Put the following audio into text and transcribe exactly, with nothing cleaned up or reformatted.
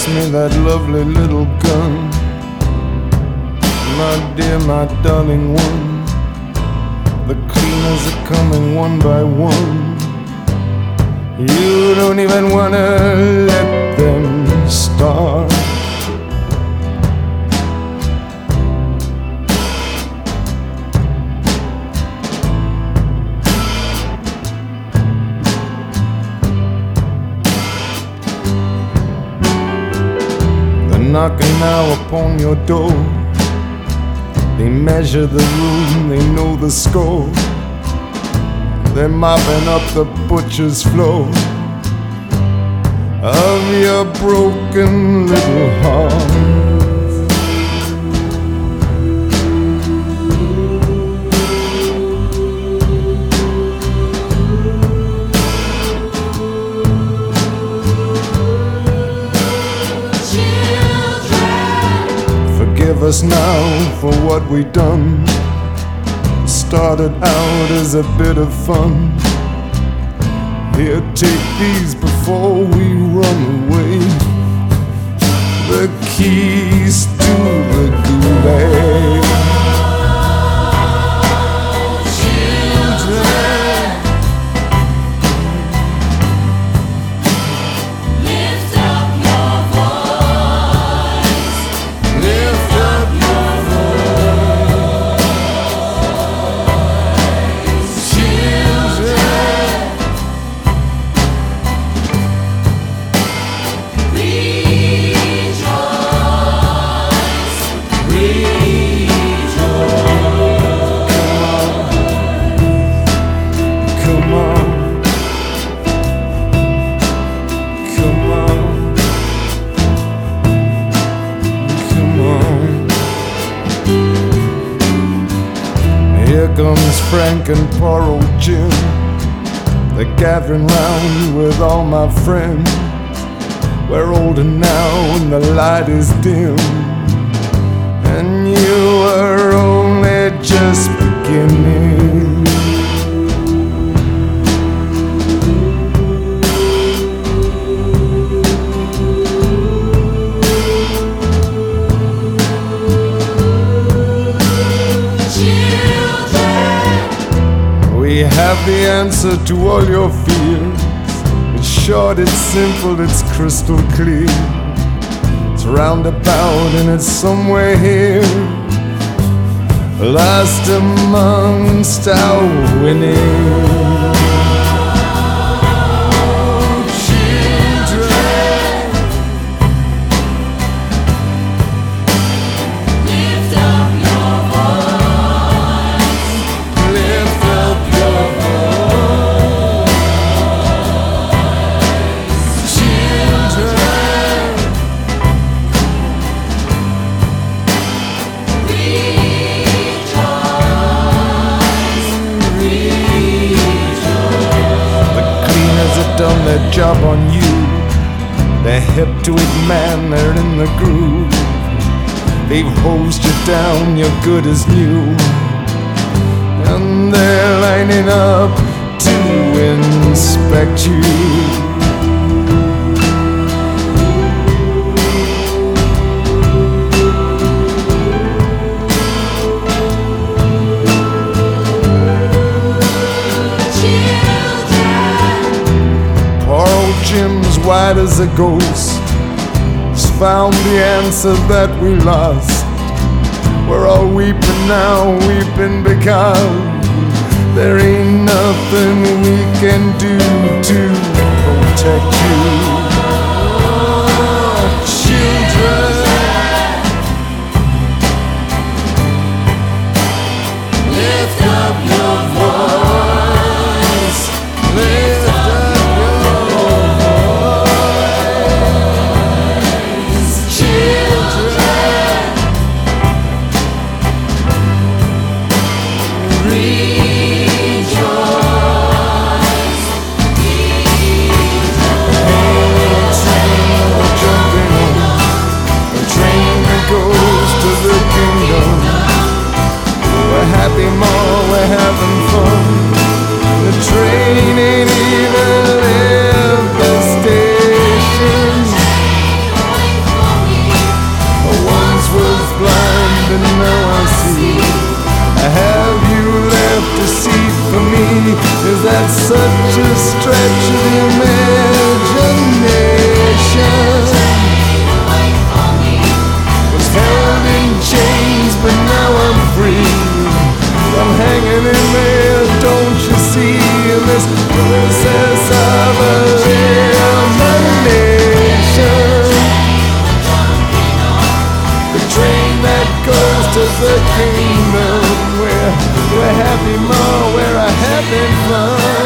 pass me that lovely little gun. My dear, my darling one, the cleaners are coming one by one. You don't even wanna let them start. They're knocking now upon your door. They measure the room, they know the score. They're mopping up the butcher's floor of your broken little heart. Forgive us now for what we done. Started out as a bit of fun. Here, take these before we run away. The keys to the gulag. Here comes Frank and poor old Jim. They're gathering round with all my friends. We're older now and the light is dim, and you are only just beginning. We have the answer to all your fears. It's short, it's simple, it's crystal clear. It's roundabout and it's somewhere here, last amongst our winning. Done their job on you. They're hip to it, man, they're in the groove. They've hosed you down, you're good as new, and they're lining up to inspect you. Jim's white as a ghost has found the answer that we lost. We're all weeping now, weeping because there ain't nothing we can do to protect you. Children, lift up your voice. Lift up the train that goes to the kingdom where we're happy more, where we're having fun.